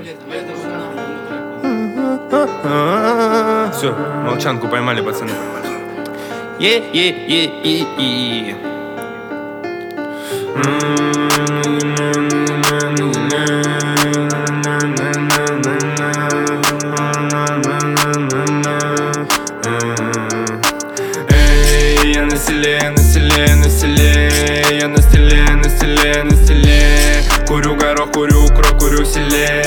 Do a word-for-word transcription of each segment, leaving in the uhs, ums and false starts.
Все, молчанку поймали, пацаны. Е-е-е-е-е. Эй, я на селе, на селе, на селе. Я на стеле, на стеле, на стеле. Курю горох, курю крок, курю в селе.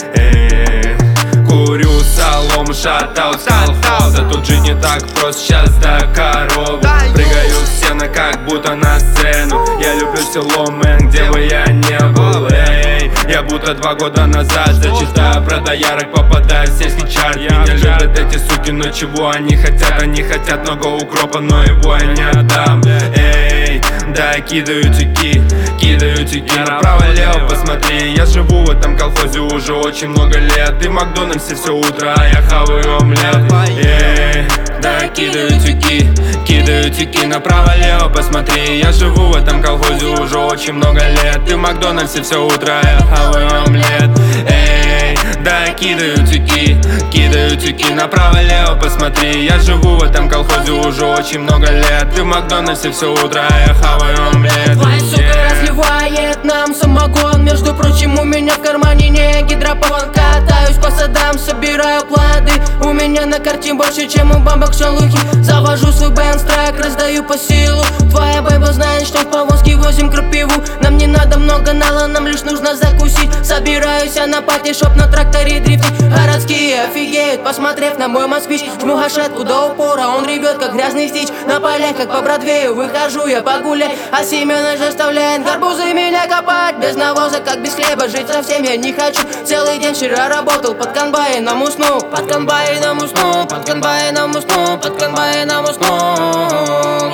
Эй, курю солому, шатаут с колхоза. Тут жить не так просто, сейчас до коровы. Прыгаю в сено, как будто на сцену. Я люблю село, мэн, где бы я не был. Эй, я будто два года назад зачитаю про доярок, попадаю в сельский чарт. Меня любят эти суки, но чего они хотят? Они хотят много укропа, но его я не отдам. Эй, да, кидаю тюки, кидаю тюки направо-лево, посмотри. Я живу в этом колхозе уже очень много лет. И в Макдональдсе все утро, а я хаваю омлет. Эй, да, кидаю тюки, кидаю тюки направо-лево, посмотри. Я живу в этом колхозе уже очень много лет. И в Макдональдсе все утро, а я хаваю омлет. Эй, да, кидаю тюки, кидаю тюки направо-лево, посмотри. Я живу в этом колхозе уже очень много лет. И в Макдональдсе все утро, а я хаваю омлет. Твоя сука разливает нам самогон. Между прочим, у меня в кармане не гидропон. Катаюсь по садам, собираю плоды. У меня на карте больше, чем у бабок шалухи. Завожу свой бенз-трек, раздаю по силу. Твоя бэба знает, что в повозке возим крапиву. Нам не надо много нала, нам лишь нужно закусить. Собираюсь я на пати-шоп, на тракторе дрифтить. Городские офигеют, посмотрев на мой москвич. Жму гашетку до упора, он ревет, как грязный стич. На полях, как по Бродвею, выхожу я погулять. А Семёныч заставляет гарбузы меня копать. Без навоза, как без хлеба, жить совсем я не хочу. Целый день вчера работал, под комбайном уснул. Под комбайном уснул, под комбайном уснул, под комбайном уснул.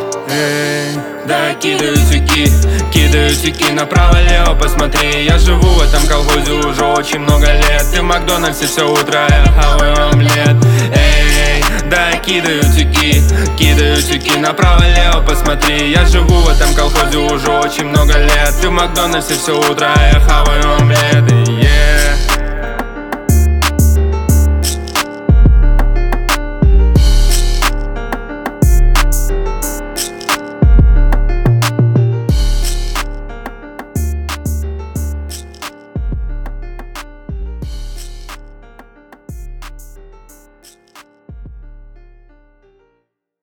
Эй, да, кидаю тюки, кидаю тюки направо-лево, посмотри. Я живу в этом колхозе уже очень много лет. И в Макдональдсе все утро, я хаваю омлет. Эй, да, кидаю тюки, кидаю тюки направо-лево, посмотри. Я живу в этом колхозе уже очень много лет. И в Макдональдсе все утро, я хаваю омлет.